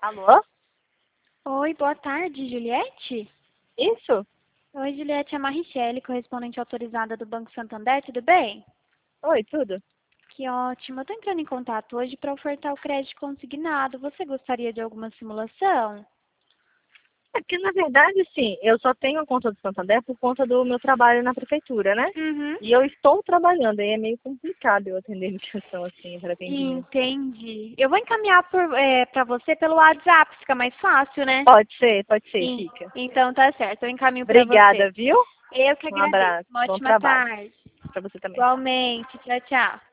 Alô? Oi, boa tarde, Juliette. Isso? Oi, Juliette, é a Marichele, correspondente autorizada do Banco Santander, tudo bem? Oi, tudo? Que ótimo. Eu tô entrando em contato hoje para ofertar o crédito consignado. Você gostaria de alguma simulação? É porque, na verdade, sim, eu só tenho a conta do Santander por conta do meu trabalho na prefeitura, né? Uhum. E eu estou trabalhando, aí é meio complicado eu atender ligação assim para atendimento. Entendi. Eu vou encaminhar para você pelo WhatsApp, fica mais fácil, né? Pode ser, Sim. fica. Então tá certo, eu encaminho para você. Obrigada, viu? Eu que Um agradeço. abraço, Uma bom ótima trabalho tarde. para você também. Igualmente. Tchau, tchau.